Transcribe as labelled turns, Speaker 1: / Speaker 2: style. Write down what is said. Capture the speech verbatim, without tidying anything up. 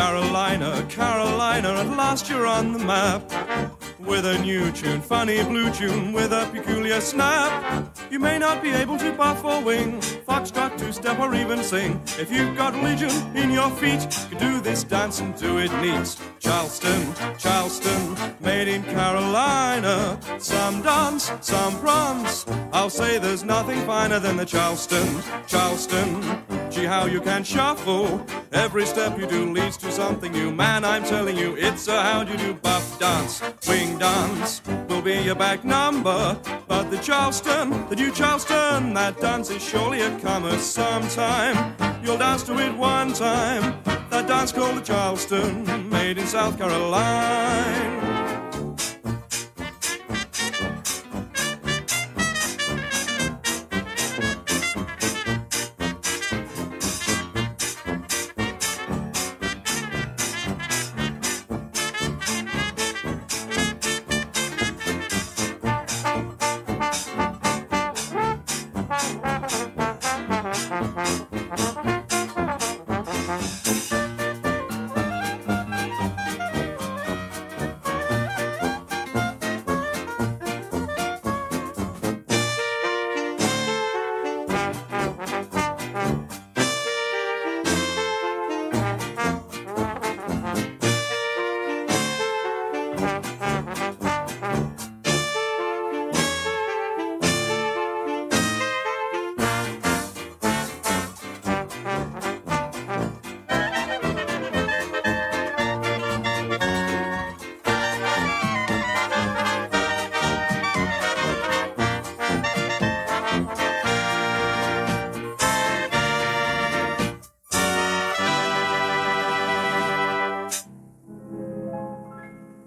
Speaker 1: Carolina, Carolina, at last you're on the map. With a new tune, funny blue tune, with a peculiar snap. You may not be able to buff or wing, foxtrot, two-step, or even sing. If you've got religion in your feet, you can do this dance and do it neat. Charleston, Charleston, made in Carolina. Some dance, some prance. I'll say there's nothing finer than the Charleston, Charleston. Gee, how you can shuffle. Every step you do leads to something new. Man, I'm telling you, it's a how do you do buff dance. Wing dance will be your back number. But the Charleston, the new Charleston, that dance is surely a comer sometime. You'll dance to it one time. That dance called the Charleston, made in South Carolina.